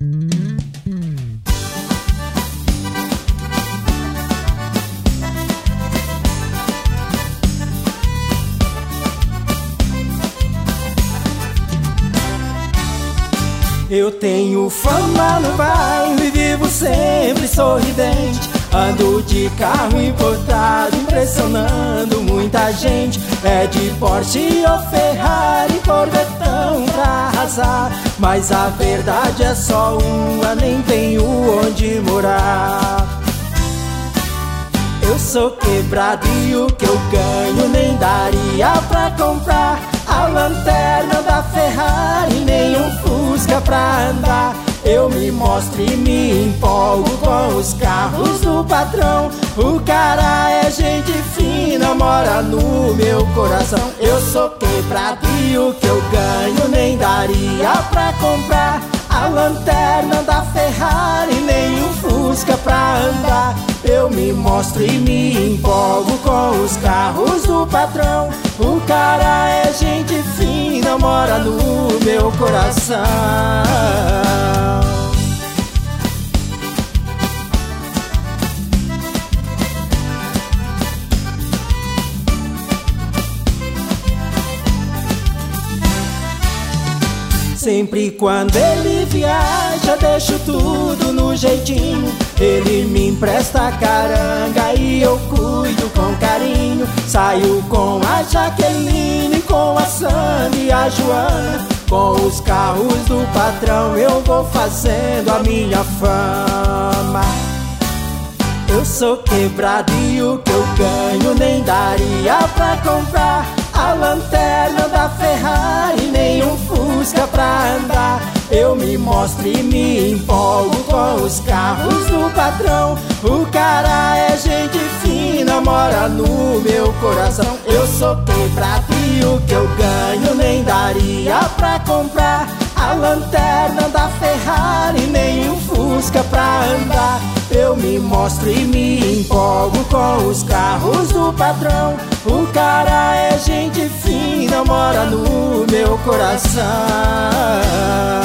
Eu tenho fama no bairro e vivo sempre sorridente. Ando de carro importado, impressionando muita gente. É de Porsche ou Ferrari, Corvetão pra arrasar. Mas a verdade é só uma, nem tenho onde morar. Eu sou quebrado e o que eu ganho nem daria pra comprar a lanterna da Ferrari, nem um Fusca pra andar. Eu me mostro e me empolgo com os carros do patrão. O cara é gente fina, mora no meu coração. Eu sou quebrado e o que eu ganho nem daria pra comprar a lanterna da Ferrari, nem um Fusca pra andar. Eu me mostro e me empolgo com os carros do patrão. O cara é gente fina, mora no meu coração. Sempre quando ele viaja, deixo tudo no jeitinho. Ele me empresta a caranga e eu cuido com carinho. Saio com a Jaqueline, com a Sandra e a Joana. Com os carros do patrão eu vou fazendo a minha fama. Eu sou quebrado e o que eu ganho nem daria pra comprar a lanterna da Ferrari, nem um Fusca pra andar. Eu me mostro e me empolgo com os carros do patrão. O cara é gente fina, mora no meu coração. Eu sou quebrado e o que eu ganho nem daria pra comprar a lanterna da Ferrari, nem um Fusca pra andar. Eu me mostro e me empolgo com os carros do patrão. O cara é gente fina, mora no meu coração.